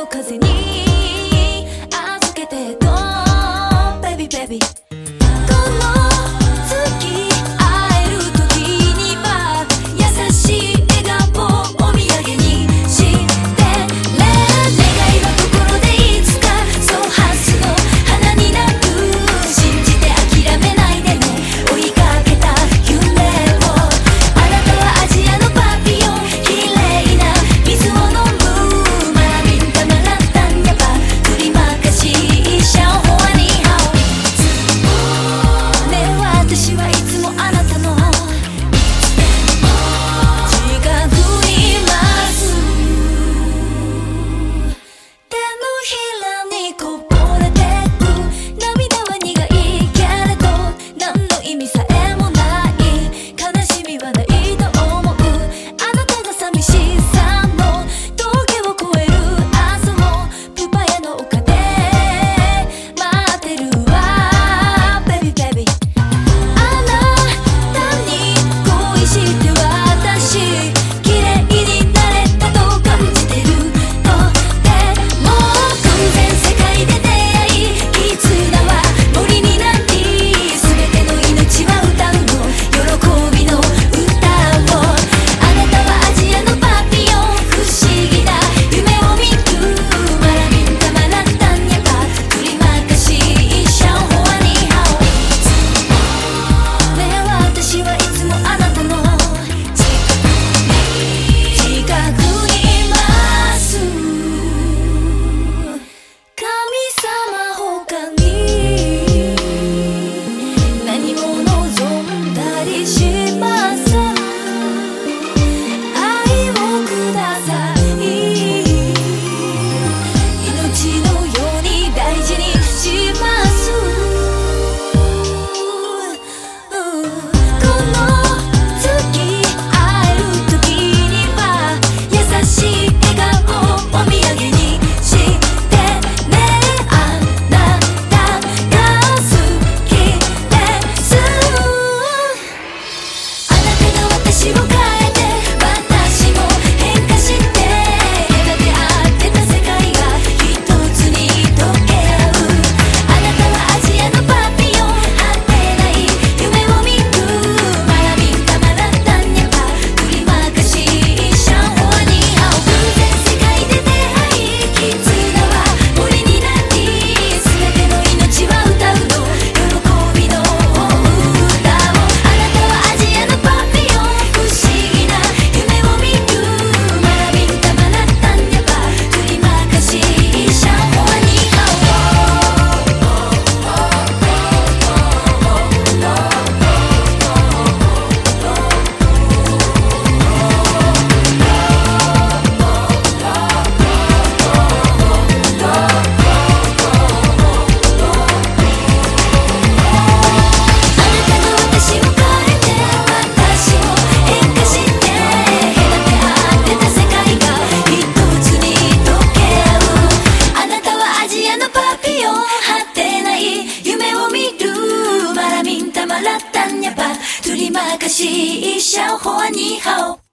風に預けてと Baby Baby この月会える時には優しい笑顔をお土産にしてね。願いは心でいつかそうハスの花になる。信じて諦めないでね。追いかけた夢を。あなたはアジアのパピヨン。綺麗な水を飲むマラビンタマラタンヤバ振りまかしシャオホアニハオ。ねえ私はいつもあなたの近くにいます。手のひらにこぼれてく涙は苦いけれど何の意味さえもない悲しみはないと思う。あなたが寂しさの峠を越える朝もプパヤの丘で待ってるわ Baby Baby あなたに恋して私綺麗になれたと感じてる。とても偶然世界で出会い絆は森になり全ての命は歌うの喜びの歌を。あなたはアジアのパピヨン不思議な夢を見るマラビンタマラタンヤバ振りまかしシャオホアニハオ。ねえ私はいつもあなたの近くにいます。神様他に何も望んだりしません。愛をください。命のように大事にします。この月会える時には優しい笑顔をお土産にしてね。あなたが好きです。あなたが私を変えて私も変化して隔て合ってた世界が一つに溶け合う。あなたはアジアのパピヨン果てない夢を見るマラビンタマラタンヤバ振りまかしシャンホアニハオ。偶然世界で出会い絆は森になり全ての命は歌うの喜びの歌を。あなたはアジアのパピヨン不思議な夢を見るマラビンタマラタンヤバ振りまかしシャンホアニハオ。あなたが私を変えて私も変化して隔て合ってた世界が一つに溶け合う。あなたはアジアのパピヨン果てない夢を見るマラミンタマラタンヤバ振りまかしシャオホアニハオ。